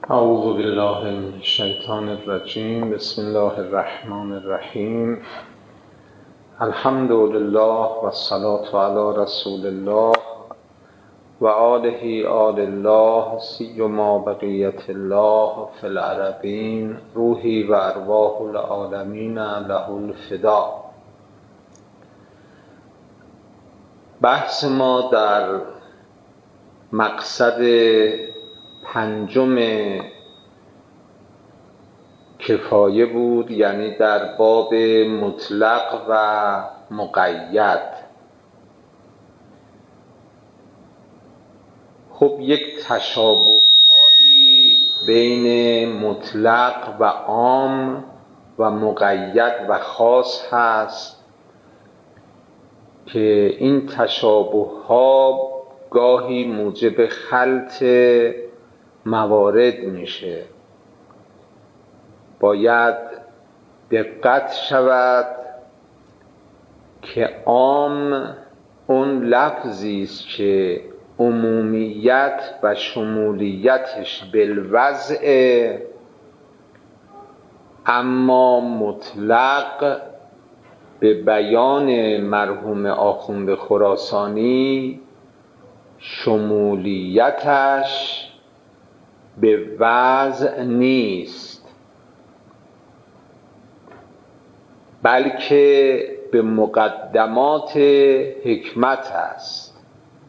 اعوذ بالله من الشیطان الرجیم. بسم الله الرحمن الرحیم. الحمد لله و الصلاة علی رسول الله و آله آل الله سیما بقیت الله فی الارضین روحی و ارواح العالمین له الفدا. بحث ما در مقصد پنجم کفایه بود، یعنی در باب مطلق و مقید. خب یک تشابه‌هایی بین مطلق و عام و مقید و خاص هست که این تشابه‌ها گاهی موجب خلط موارد میشه. باید دقت شود که عام اون لفظی است که عمومیت و شمولیتش بالوضع، اما مطلق به بیان مرحوم آخوند خراسانی شمولیتش به وضع نیست، بلکه به مقدمات حکمت است.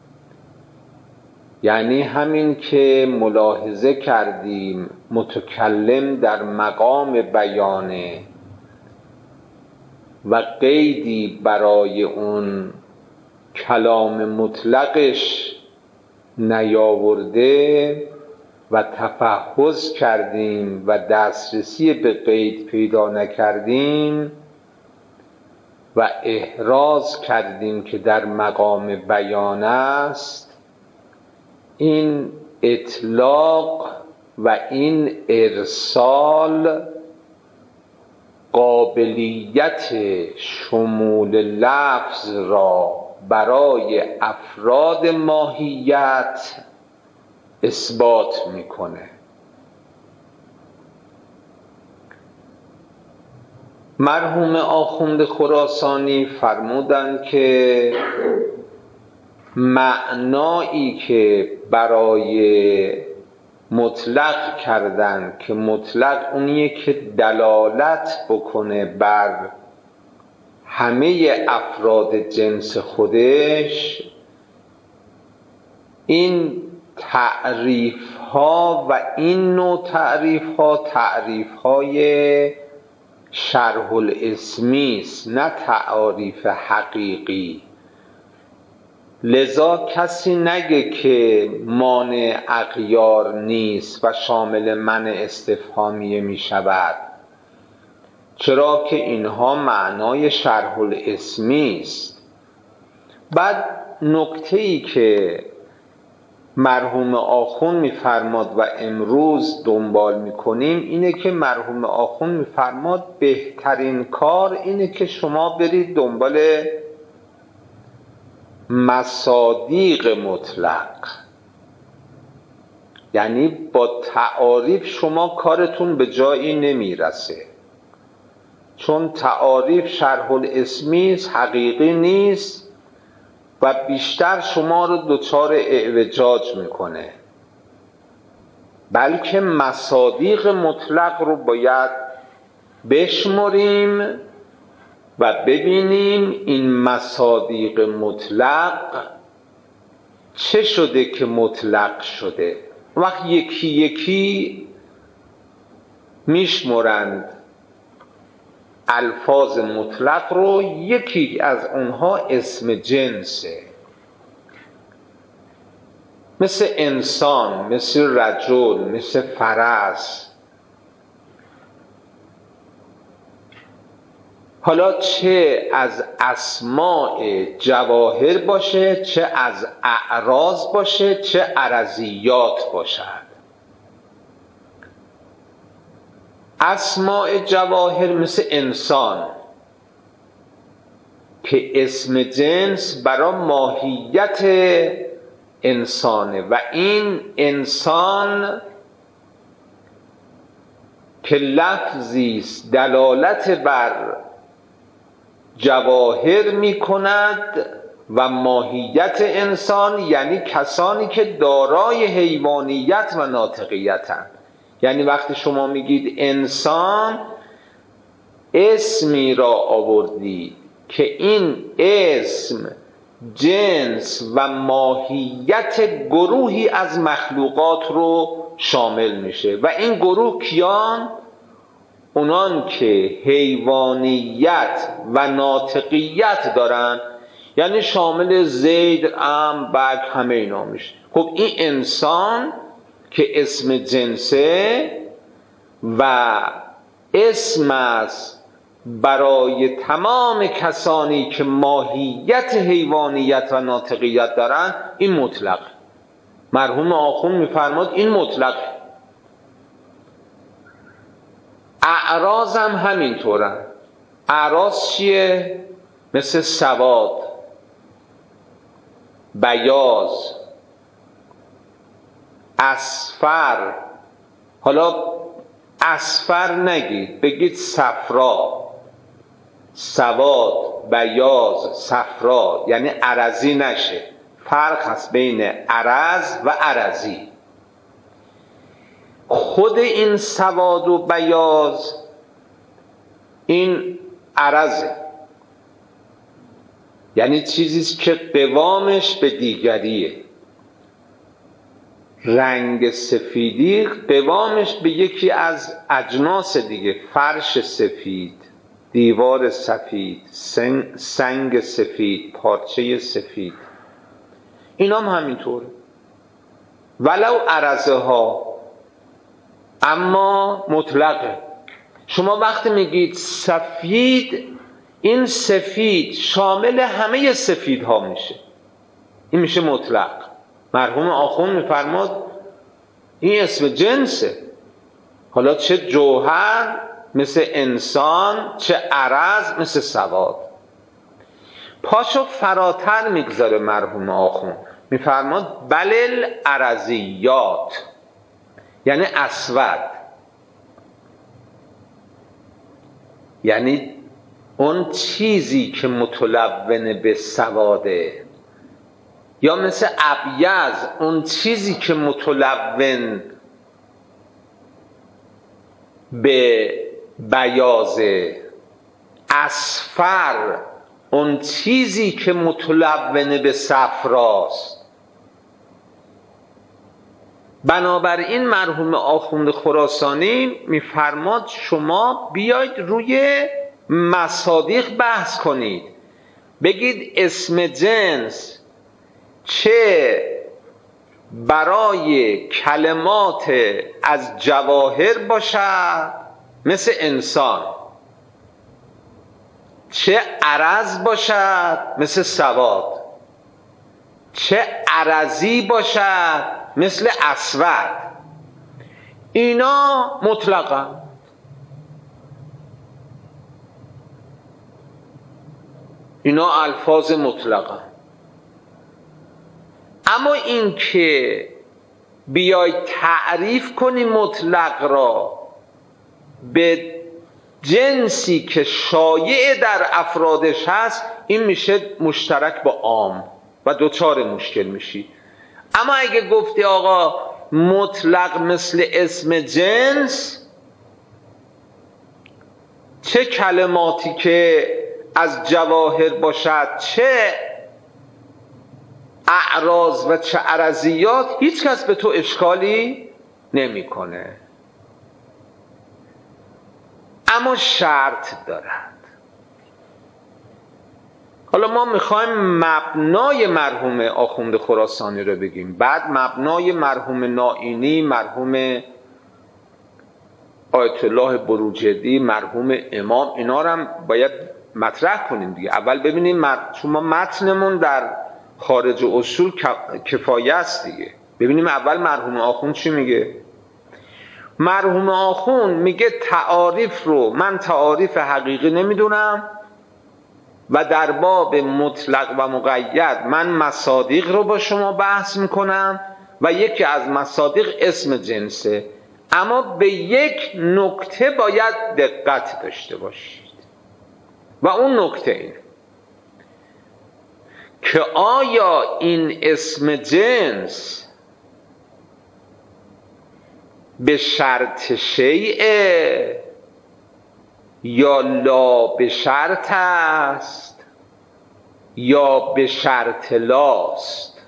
یعنی همین که ملاحظه کردیم متکلم در مقام بیانه و قیدی برای اون کلام مطلقش نیاورده و تفحص کردیم و دسترسی به قید پیدا نکردیم و احراز کردیم که در مقام بیان است، این اطلاق و این ارسال قابلیت شمول لفظ را برای افراد ماهیت اثبات میکنه. مرحوم آخوند خراسانی فرمودند که معنایی که برای مطلق کردن که مطلق اونیه که دلالت بکنه بر همه افراد جنس خودش، این تعریف ها و این نوع تعریف های شرح الاسمی است، نه تعریف حقیقی. لذا کسی نگه که مانع اغیار نیست و شامل منع استفهامیه می شود، چرا که اینها معنای شرح الاسمی است. بعد نکته‌ای که مرحوم آخوند می‌فرماد و امروز دنبال می‌کنیم اینه که مرحوم آخوند می‌فرماد بهترین کار اینه که شما برید دنبال مصادیق مطلق، یعنی با تعاریف شما کارتون به جایی نمیرسه، چون تعاریف شرح الاسمی است، حقیقی نیست و بیشتر شما رو دچار اعوجاج میکنه. بلکه مصادیق مطلق رو باید بشمریم و ببینیم این مصادیق مطلق چه شده که مطلق شده. وقت یکی یکی میشمرند الفاظ مطلق رو، یکی از اونها اسم جنسه، مثل انسان، مثل رجل، مثل فرس. حالا چه از اسماء جواهر باشه، چه از اعراض باشه، چه عرضیات باشد. اسماء جواهر مثل انسان که اسم جنس برای ماهیت انسانه و این انسان که لفظی است دلالت بر جواهر می کند و ماهیت انسان، یعنی کسانی که دارای حیوانیت و ناطقیتند. یعنی وقتی شما میگید انسان، اسمی را آوردید که این اسم جنس و ماهیت گروهی از مخلوقات رو شامل میشه و این گروه کیان؟ اونان که حیوانیت و ناطقیت دارن، یعنی شامل زید، عم، بگ، همه اینا میشه. خب این انسان که اسم جنسه و اسم است برای تمام کسانی که ماهیت حیوانیت و ناطقیت دارن، این مطلق. مرحوم آخوند میفرماد این مطلق. اعراض هم همینطورن. اعراض چیه؟ مثل سواد، بیاض، اصفر. حالا اصفر نگید، بگید صفرا. سواد، بیاض، صفرا، یعنی عرضی نشه. فرق هست بین عرض و عرضی. خود این سواد و بیاض این عرضه، یعنی چیزیست که قوامش به دیگریه. رنگ سفیدی قوامش به یکی از اجناس دیگه، فرش سفید، دیوار سفید، سنگ سفید، پارچه سفید، اینا هم همینطوره. ولو عرضه ها، اما مطلقه. شما وقتی میگید سفید، این سفید شامل همه سفید ها میشه، این میشه مطلق. مرحوم آخوند میفرماد این اسم جنسه. حالا چه جوهر مثل انسان، چه عرض مثل سواد. پاشو فراتر میگذاره مرحوم آخوند، میفرماد بلل عرضیات، یعنی اسود، یعنی اون چیزی که متلون به سواده، یا مثل ابیض، اون چیزی که متلون به بیاضه. اصفر، اون چیزی که متلون به صفراست. بنابراین مرحوم آخوند خراسانی میفرماد شما بیاید روی مصادیق بحث کنید، بگید اسم جنس چه برای کلمات از جواهر باشد مثل انسان، چه عرض باشد مثل سواد، چه عرضی باشد مثل اسود، اینا مطلقا. اینا الفاظ مطلقا. اما این که بیای تعریف کنی مطلق را به جنسی که شایع در افرادش هست، این میشه مشترک با عام و دوچار مشکل میشی. اما اگه گفتی آقا مطلق مثل اسم جنس، چه کلماتی که از جواهر باشد، چه اعراض و چه عرضیات، هیچ کس به تو اشکالی نمیکنه. اما شرط دارد. حالا ما میخوایم مبنای مرحوم آخوند خراسانی رو بگیم، بعد مبنای مرحوم نائینی، مرحوم آیت الله بروجردی، مرحوم امام، اینا رو هم باید مطرح کنیم دیگه. اول ببینیم چون ما متنمون در خارج اصول کفایه است دیگه. ببینیم اول مرحوم آخوند چی میگه. مرحوم آخوند میگه تعاریف رو من تعاریف حقیقی نمیدونم و در باب مطلق و مقید من مصادیق رو با شما بحث میکنم و یکی از مصادیق اسم جنسه. اما به یک نکته باید دقت داشته باشید و اون نکته اینه که آیا این اسم جنس به شرط شیء یا لا به شرط است یا به شرط لاست؟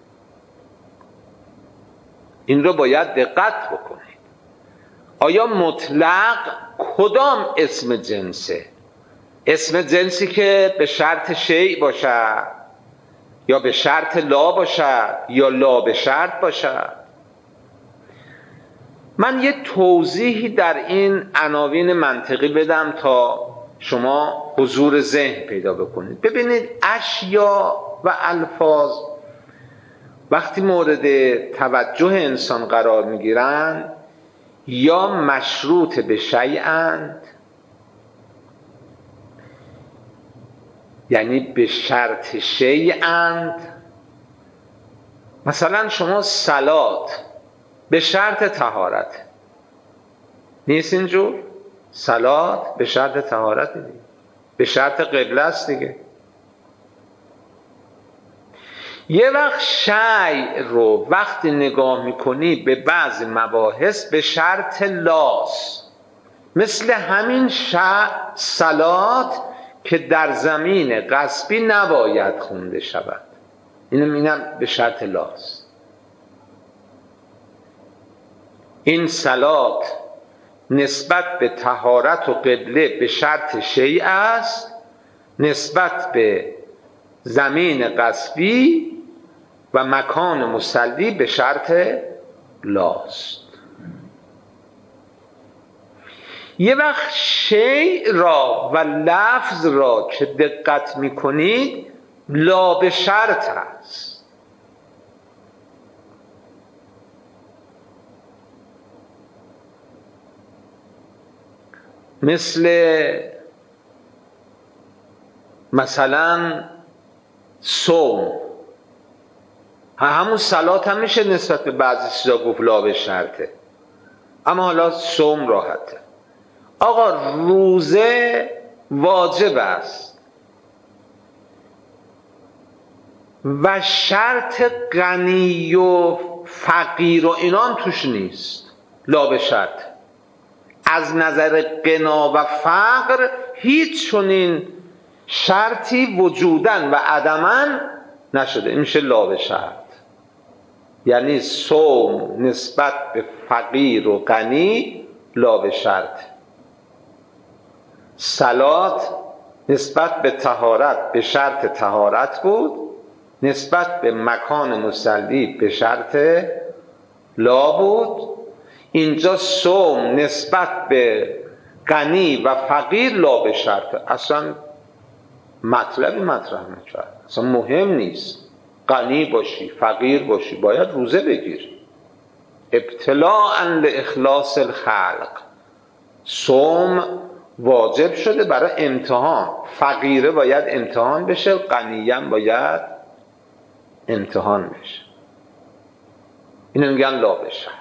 این رو باید دقت بکنید. آیا مطلق کدام اسم جنسه؟ اسم جنسی که به شرط شیء باشد یا به شرط لا باشد یا لا به شرط باشد؟ من یه توضیحی در این عناوین منطقی بدم تا شما حضور ذهن پیدا بکنید. ببینید اشیا و الفاظ وقتی مورد توجه انسان قرار میگیرند یا مشروط به شیئند، یعنی به شرط شیئند. مثلا شما صلات به شرط طهارت نیست، اینجور صلات به شرط طهارت دیگه، به شرط قبله است دیگه. یه وقت شیء رو وقتی نگاه میکنی به بعض مباحث به شرط لاس، مثل همین صلات که در زمین غصبی نباید خونده شود، اینم به شرط لاس. این صلات نسبت به طهارت و قبله به شرط شیء است، نسبت به زمین غصبی و مکان مصلی به شرط لاست. یه وقت شیء را و لفظ را که دقت میکنید لا به شرط است. مثلا صوم، همون صلات هم میشه نسبت به بعضی چیزا گفت لا به شرطه، اما حالا صوم راحته. آقا روزه واجب است و شرط غنی و فقیر و اینا هم توش نیست، لا به شرط. از نظر غنا و فقر هیچ چنین شرطی وجوداً و عدماً نشده، این میشه لا به شرط. یعنی صوم نسبت به فقیر و غنی لا به شرط، صلات نسبت به طهارت به شرط طهارت بود، نسبت به مکان مصلی به شرط لا بود. اینجا صوم نسبت به غنی و فقیر لا به شرط، اصلا مطلبی مطرح نکرد، اصلا مهم نیست. غنی باشی فقیر باشی باید روزه بگیر، ابتلاء لاخلاص الخلق. صوم واجب شده برای امتحان، فقیره باید امتحان بشه، غنیم باید امتحان بشه. اینو میگن لا به شرط.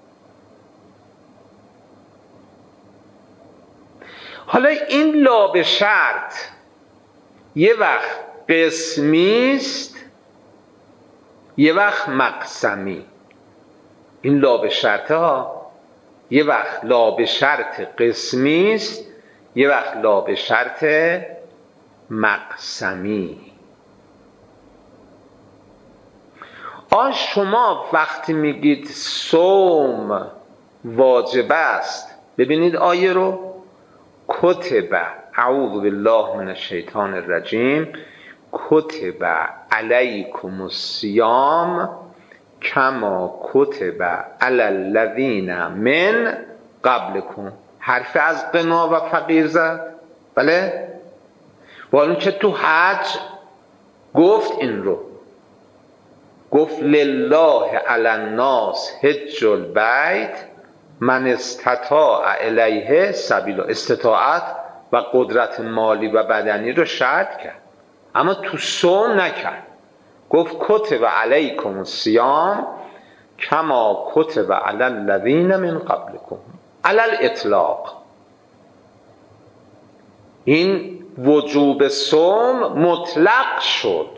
حالا این لا به شرط یه وقت قسمی است یه وقت مقسمی. این لا به شرط ها یه وقت لا به شرط قسمی است یه وقت لا به شرط مقسمی. شما وقتی میگید صوم واجب است، ببینید آیه رو، کتب، اعوذ بالله من الشیطان الرجیم، کتب علیکم الصیام کما کتب علی الذین من قبلکم. حرف از غنا و فقیر زد، بله؟ ولی که تو حج گفت این رو، گفت لله علی الناس حج البیت من استطاع الیه سبیلا. استطاعت و قدرت مالی و بدنی رو شرط کرد، اما تو صوم نکرد. گفت کتب علیکم الصیام کما کتب علی الذین من قبلکم علی الاطلاق. این وجوب صوم مطلق شد.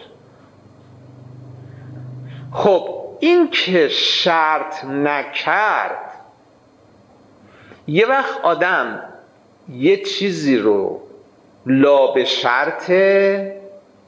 خب این که شرط نکرد، یه وقت آدم یه چیزی رو لا به شرطه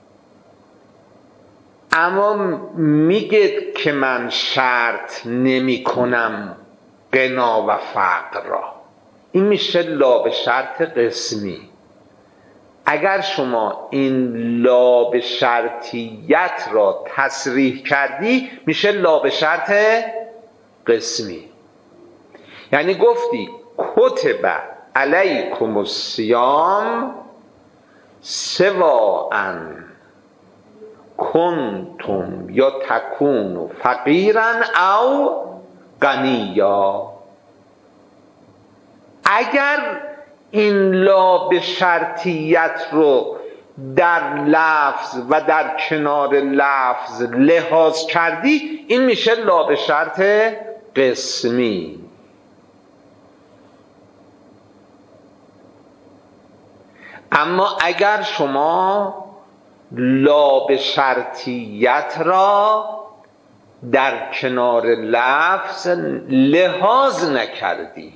اما میگه که من شرط نمی کنم غنا و فقر را، این میشه لا به شرط قسمی. اگر شما این لا به شرطیت را تصریح کردی میشه لا به شرط قسمی. یعنی گفتی کتب علیکم الصیام سواء کنتم یا تکونوا فقیرا او غنیا. اگر این لا به شرطیت رو در لفظ و در کنار لفظ لحاظ کردی، این میشه لا به شرط قسمی. اما اگر شما لا به شرطیت را در کنار لفظ لحاظ نکردی،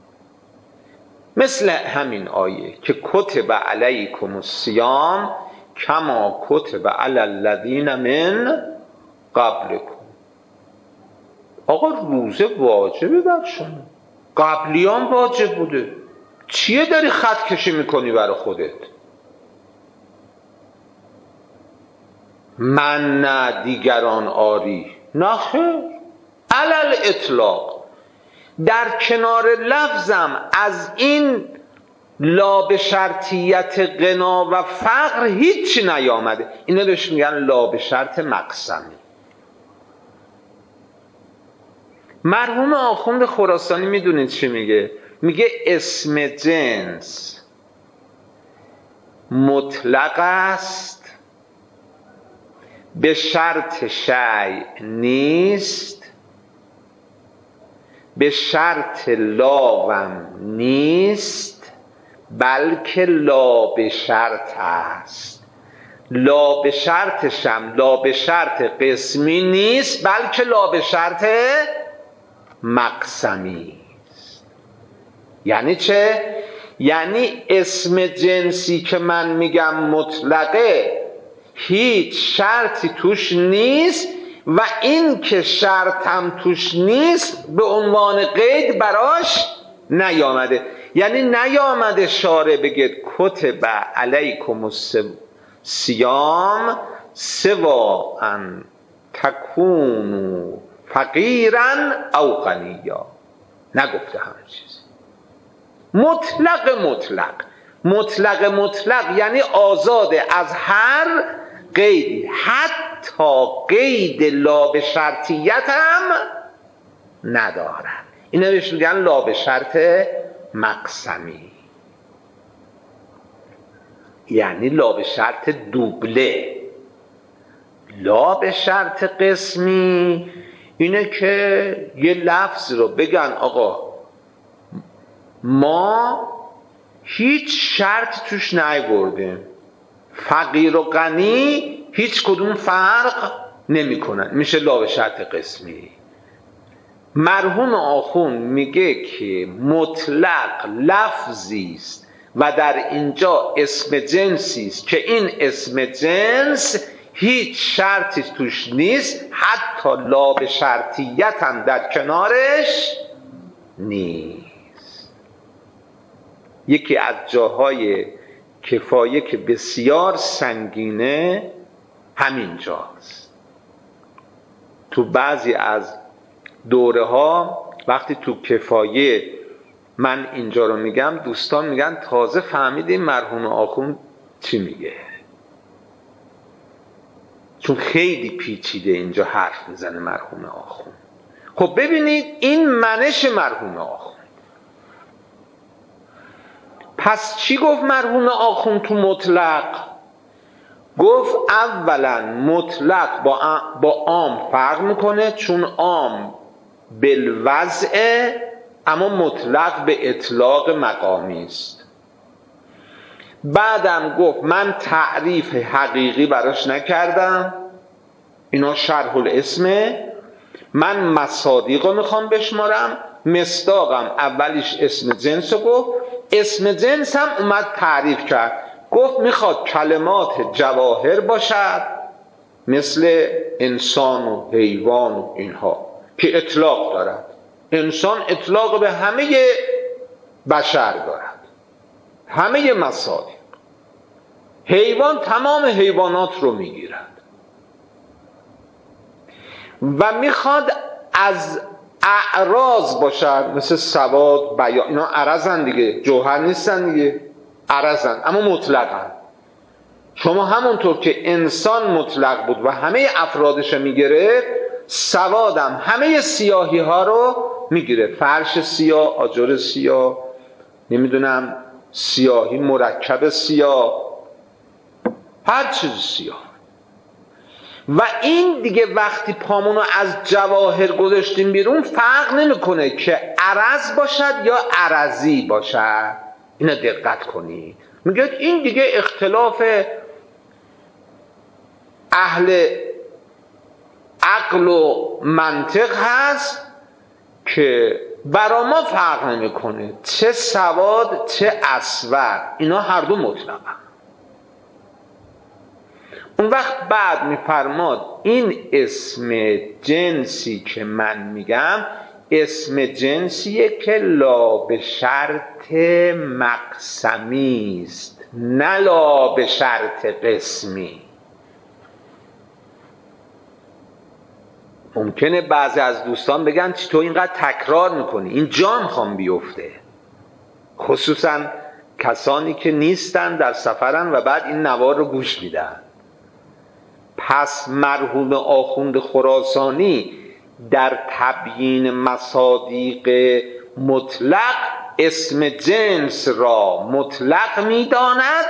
مثل همین آیه که کتب علیکم الصیام کما کتب علی الذین من قبلکم. آقا روزه واجبه بر شما، قبلیان واجب بوده، چیه داری خط کشی میکنی برای خودت؟ من نه دیگران آری، نه خیر، علل اطلاق. در کنار لفظم از این لا به شرطیت غنا و فقر هیچی نیامده. اینا بهش میگن لا به شرط مقسمی. مرحوم آخوند خراسانی میدونید چی میگه؟ میگه اسم جنس مطلق است، به شرط شیء نیست، به شرط لاوم نیست، بلکه لا به شرط است. لا به شرطشم لا به شرط قسمی نیست، بلکه لا به شرط مقسمی است. یعنی چه؟ یعنی اسم جنسی که من میگم مطلقه، هیچ شرطی توش نیست و این که شرطم توش نیست به عنوان قید براش نیامده. یعنی نیامده شارع بگه کتب علیکم الصیام سواء تکونوا فقیرا او غنیا، نگفته همه چیز. مطلق یعنی آزاده از هر قیدی، حتی قید لا به شرطیت هم ندارد. اینا بهش میگن لا به شرط مقسمی، یعنی لا به شرط دوبله. لا به شرط قسمی اینه که یه لفظ رو بگن آقا ما هیچ شرط توش نیاوردیم، فقیر و غنی هیچ کدوم فرق نمی کنن، میشه لا به شرط قسمی. مرحوم آخوند میگه که مطلق لفظی است و در اینجا اسم جنسی است که این اسم جنس هیچ شرطی توش نیست، حتی لا به شرطیت هم در کنارش نیست. یکی از جاهای کفایه که بسیار سنگینه همین جاست. تو بعضی از دوره ها وقتی تو کفایه من اینجا رو میگم، دوستان میگن تازه فهمیدیم مرحوم آخوند چی میگه، چون خیلی پیچیده اینجا حرف میزنه مرحوم آخوند. خب ببینید این منش مرحوم آخوند. پس چی گفت مرحوم آخوند تو مطلق؟ گفت اولا مطلق با عام فرق میکنه، چون عام بالوضع، اما مطلق به اطلاق مقامی است. بعدم گفت من تعریف حقیقی براش نکردم، اینا شرح الاسمه، من مصادیق رو میخوام بشمارم. مصداقم اولیش اسم جنس رو گفت، اسم جنس هم اومد تعریف کرد، گفت میخواد کلمات جواهر باشد مثل انسان و حیوان و اینها که اطلاق دارد. انسان اطلاق به همه بشر دارد، همه مصادیق. حیوان تمام حیوانات رو میگیرد و میخواد از اعراض باشد مثل سواد، بیان، اینا عرضن دیگه، جوهر نیستن دیگه، عرضن اما مطلقن. شما همونطور که انسان مطلق بود و همه افرادش میگرفت، سوادم همه سیاهی ها رو میگیره، فرش سیاه، آجر سیاه، نمیدونم سیاهی مرکب سیاه، هر چیز سیاه. و این دیگه وقتی پامونو از جواهر گذاشتیم بیرون فرق نمیکنه که عرض باشد یا عرضی باشد. اینا دقت کنید، میگه این دیگه اختلاف اهل عقل و منطق هست که برا ما فرق نمیکنه چه سواد چه اسود، اینا هر دو مطلقن. اون وقت بعد میفرماد این اسم جنسی که من میگم اسم جنسیه که لا به شرط مقسمی است، نه لا به شرط قسمی. ممکنه بعضی از دوستان بگن چی تو اینقدر تکرار میکنی، این جا میخوام بیفته، خصوصا کسانی که نیستن در سفرن و بعد این نوار رو گوش میدن. پس مرحوم آخوند خراسانی در تبیین مصادیق مطلق اسم جنس را مطلق میداند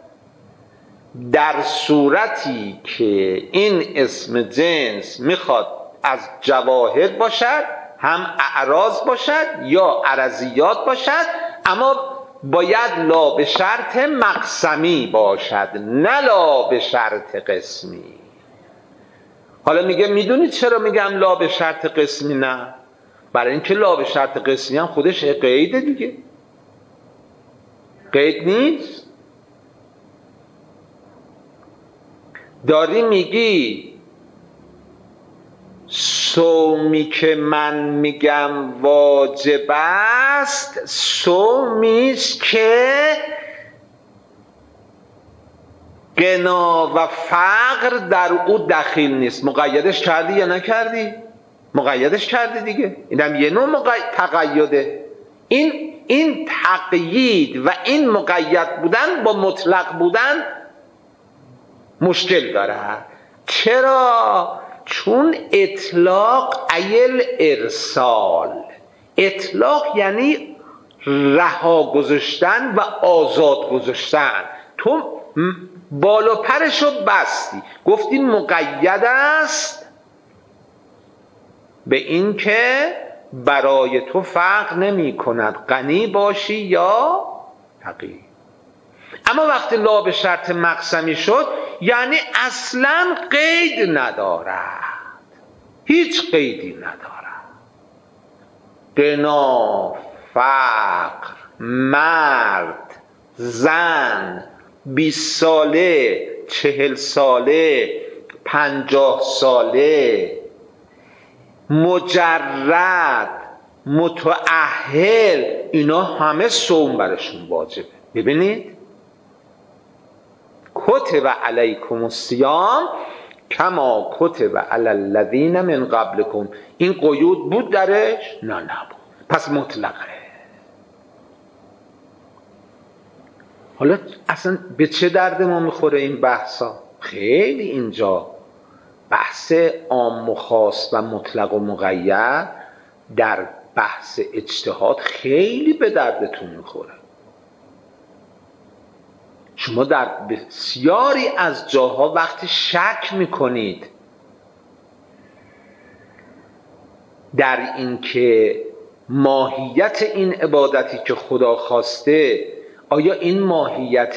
در صورتی که این اسم جنس میخواد از جواهر باشد، هم اعراض باشد یا عرضیات باشد، اما باید لا به شرط مقسمی باشد نه لا به شرط قسمی. حالا میگه میدونید چرا میگم لا به شرط قسمی نه؟ برای اینکه لا به شرط قسمی هم خودش قیده دیگه، قید نیست. داری میگی صومی که من میگم واجب است صومیست که غنا و فقر در او دخیل نیست. مقیدش کردی یا نکردی؟ مقیدش کردی دیگه، اینم یه نوع تقیده. این تقیید و این مقید بودن با مطلق بودن مشکل داره. چرا؟ چون اطلاق ایل ارسال، اطلاق یعنی رها گذاشتن و آزاد گذاشتن. تو بالا پرشو بستی، گفتی مقید است به این که برای تو فرق نمی کند غنی باشی یا فقیر. اما وقتی لا به شرط مقسمی شد یعنی اصلا قید ندارد، هیچ قیدی ندارد. غنا، فقر، مرد، زن، 20 ساله، 40 ساله، 50 ساله، مجرد، متأهل، اینا همه صوم برشون واجبه. ببینید کتب علیکم الصیام کما کتب علی الذین من قبلکم. این قیود بود درش؟ نه نبود، پس مطلقه. حالا اصلا به چه درد ما میخوره این بحثا؟ خیلی اینجا بحث عام و خاص و مطلق و مقید در بحث اجتهاد خیلی به دردتون میخوره. شما در بسیاری از جاها وقتی شک میکنید در این که ماهیت این عبادتی که خدا خواسته آیا این ماهیت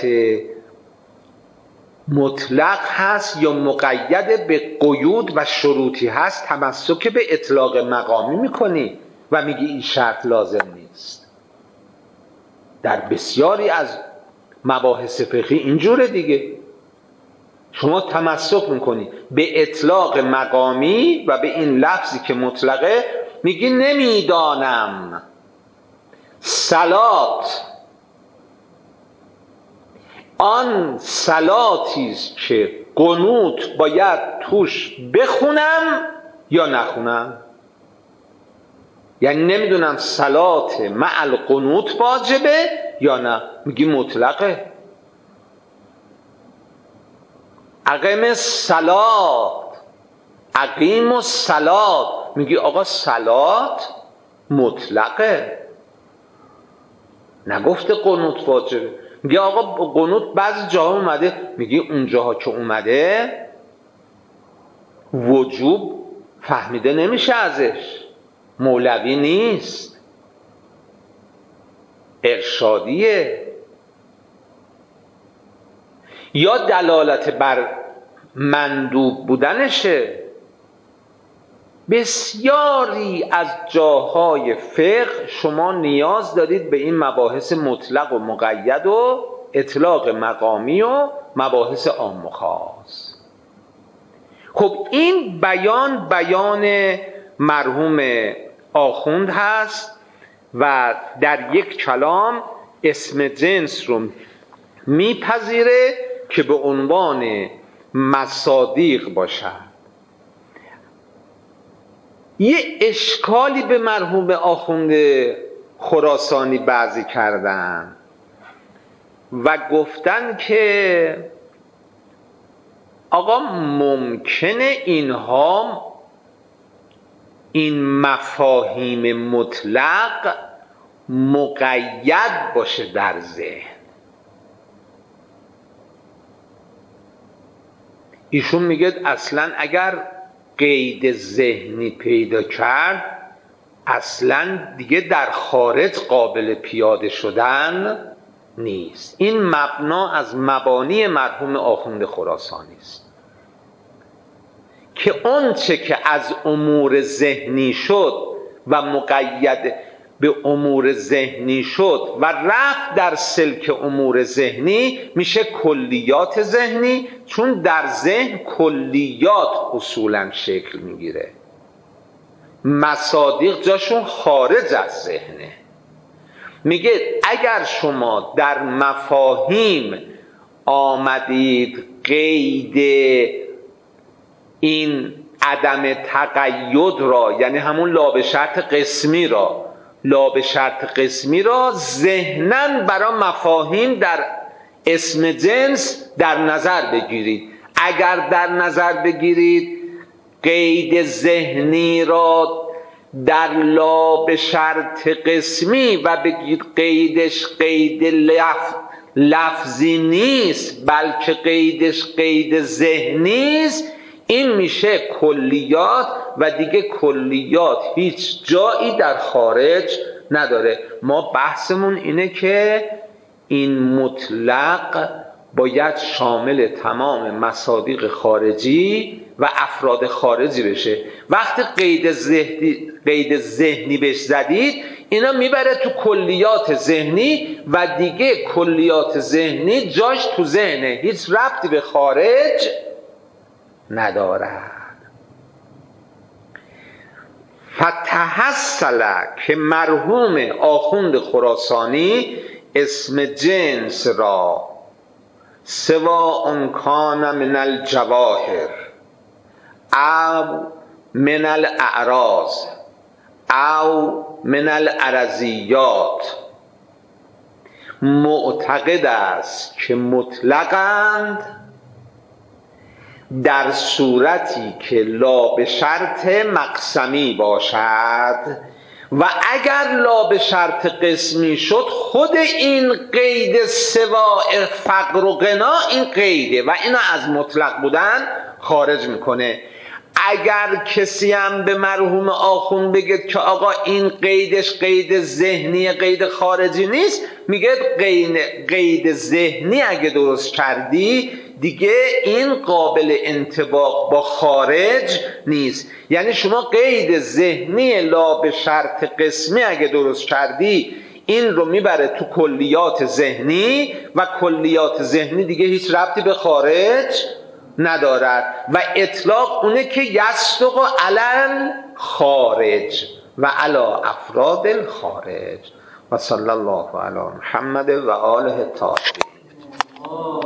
مطلق هست یا مقید به قیود و شروطی هست، تمسک به اطلاق مقامی میکنی و میگی این شرط لازم نیست. در بسیاری از مباحث فقهی اینجوره دیگه، شما تمسک میکنی به اطلاق مقامی و به این لفظی که مطلقه، میگی نمیدانم صلات آن صلاتی است که قنوت باید توش بخونم یا نخونم. یعنی نمیدونم صلات مع القنوت واجبه یا نه، میگی مطلقه. اقیم الصلات، میگی آقا صلات مطلقه، نگفته قنوت واجبه. میگه آقا قنوت بعضی جاها اومده، میگه اون جاها که اومده وجوب فهمیده نمیشه ازش، مولوی نیست، ارشادیه. یا دلالت بر مندوب بودنشه. بسیاری از جاهای فقه شما نیاز دارید به این مباحث مطلق و مقید و اطلاق مقامی و مباحث عام و خاص. خب این بیان مرحوم آخوند هست و در یک کلام اسم جنس رو میپذیره که به عنوان مصادیق باشد. یه اشکالی به مرحوم آخوند خراسانی بعضی کردن و گفتن که آقا ممکنه اینها این مفاهیم مطلق مقید باشه در ذهن. ایشون میگه اصلا اگر قید ذهنی پیدا کرد اصلا دیگه در خارج قابل پیاده شدن نیست. این مبنا از مبانی مرحوم آخوند خراسانی است که اون چه که از امور ذهنی شد و مقید به امور ذهنی شد و رفت در سلک امور ذهنی میشه کلیات ذهنی، چون در ذهن کلیات اصولا شکل میگیره، مصادیق جاشون خارج از ذهنه. میگه اگر شما در مفاهیم آمدید قید این عدم تقید را، یعنی همون لا به شرط قسمی را ذهناً برای مفاهیم در اسم جنس در نظر بگیرید. اگر در نظر بگیرید قید ذهنی را در لا به شرط قسمی و بگید قیدش قید لفظی نیست بلکه قیدش قید ذهنی است، این میشه کلیات و دیگه کلیات هیچ جایی در خارج نداره. ما بحثمون اینه که این مطلق باید شامل تمام مصادیق خارجی و افراد خارجی بشه. وقتی قید ذهنی بهش زدید اینا میبره تو کلیات ذهنی و دیگه کلیات ذهنی جاش تو ذهنه، هیچ ربطی به خارج ندارد. فتحصل که مرحوم آخوند خراسانی اسم جنس را سواء کان من الجواهر او من الاعراض او من الارضیات معتقد است که مطلقاً در صورتی که لا به شرط مقسمی باشد و اگر لا به شرط قسمی شد خود این قید سواء فقر و غنا این قیده و اینو از مطلق بودن خارج میکنه. اگر کسی هم به مرحوم آخوند بگه که آقا این قیدش قید ذهنی قید خارجی نیست، میگه قید ذهنی اگه درست کردی دیگه این قابل انطباق با خارج نیست. یعنی شما قید ذهنی لا به شرط قسمی اگه درست کردی این رو میبره تو کلیات ذهنی و کلیات ذهنی دیگه هیچ ربطی به خارج ندارد و اطلاق اونه که یصدق علل خارج و علی افراد الخارج. و صلی الله علی محمد و آله الطاهرین.